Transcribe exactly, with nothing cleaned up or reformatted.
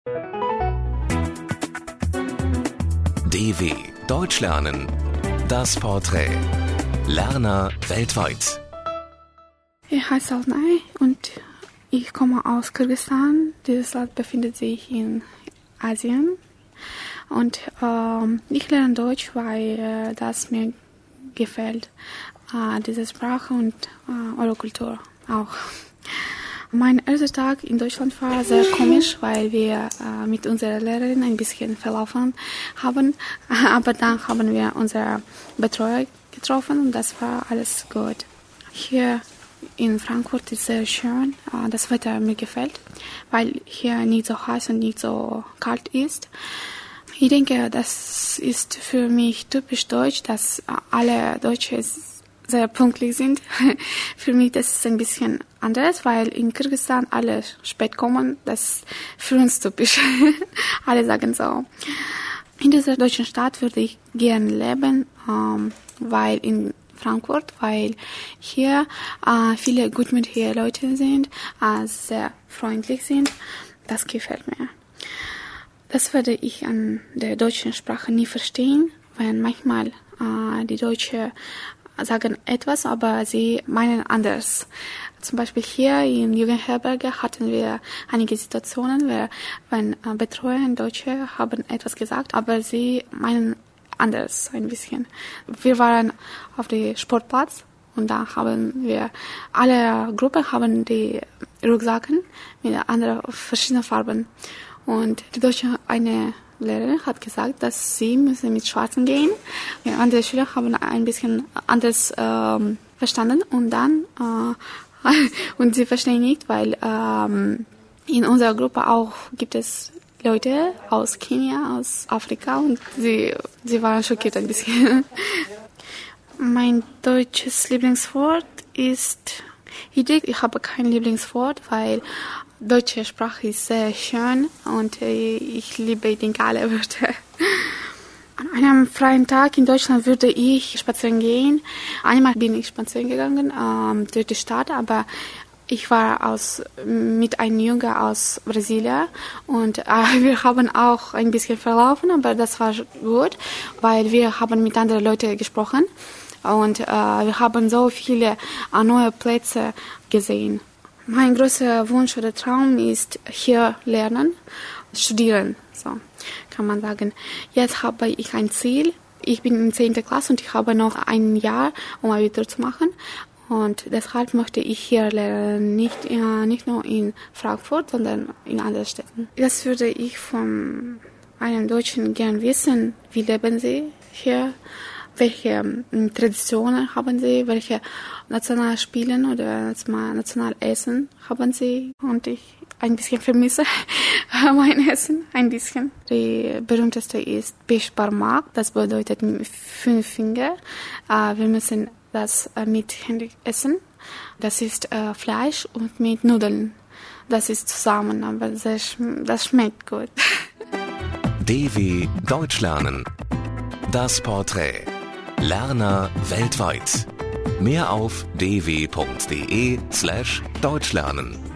D W Deutsch lernen. Das Porträt. Lerner weltweit. Ich heiße Altnay und ich komme aus Kirgisistan. Dieses Land befindet sich in Asien. Und ähm, ich lerne Deutsch, weil äh, das mir gefällt, äh, diese Sprache und äh, eure Kultur auch. Mein erster Tag in Deutschland war sehr komisch, weil wir äh, mit unserer Lehrerin ein bisschen verlaufen haben. Aber dann haben wir unsere Betreuer getroffen und das war alles gut. Hier in Frankfurt ist es sehr schön. Äh, das Wetter mir gefällt, weil hier nicht so heiß und nicht so kalt ist. Ich denke, das ist für mich typisch deutsch, dass alle Deutsche sehr pünktlich sind. Für mich das ist ein bisschen anders, weil in Kirgisistan alle spät kommen. Das ist für uns typisch. Alle sagen so. In dieser deutschen Stadt würde ich gerne leben, ähm, weil in Frankfurt, weil hier äh, viele gutmütige Leute sind, äh, sehr freundlich sind. Das gefällt mir. Das werde ich an der deutschen Sprache nie verstehen, weil manchmal äh, die Deutschen sagen etwas, aber sie meinen anders. Zum Beispiel hier in Jugendherberge hatten wir einige Situationen, wo, wenn äh, Betreuer in Deutsche haben etwas gesagt, aber sie meinen anders ein bisschen. Wir waren auf dem Sportplatz und da haben wir, alle Gruppen haben die Rucksacken mit anderen verschiedenen Farben. Und die deutsche eine Lehrerin hat gesagt, dass sie müssen mit Schwarzen gehen. Ja, andere Schüler haben ein bisschen anders ähm, verstanden und dann äh, und sie verstehen nicht, weil ähm, in unserer Gruppe auch gibt es Leute aus Kenia, aus Afrika und sie sie waren schockiert ein bisschen. Mein deutsches Lieblingswort ist, ich denke, ich habe kein Lieblingswort, weil deutsche Sprache ist sehr schön und äh, ich liebe, ich denke, alle Wörter. An einem freien Tag in Deutschland würde ich spazieren gehen. Einmal bin ich spazieren gegangen ähm, durch die Stadt, aber ich war aus, mit einem Jungen aus Brasilien und äh, wir haben auch ein bisschen verlaufen, aber das war gut, weil wir haben mit anderen Leuten gesprochen und äh, wir haben so viele äh, neue Plätze gesehen. Mein größter Wunsch oder Traum ist hier lernen, studieren, so kann man sagen. Jetzt habe ich ein Ziel. Ich bin in zehnter Klasse und ich habe noch ein Jahr, um Abitur zu machen. Und deshalb möchte ich hier lernen, nicht, ja, nicht nur in Frankfurt, sondern in anderen Städten. Das würde ich von einem Deutschen gern wissen. Wie leben sie hier? Welche Traditionen haben sie? Welche Nationalspiele oder Nationalessen haben sie? Und ich ein bisschen vermisse mein Essen, ein bisschen. Die berühmteste ist Peshbarmak, das bedeutet fünf Finger. Wir müssen das mit Händen essen. Das ist Fleisch und mit Nudeln. Das ist zusammen, aber das, das schmeckt gut. D W Deutsch lernen. Das Porträt. Lerner weltweit. Mehr auf d w punkt d e slash deutsch lernen.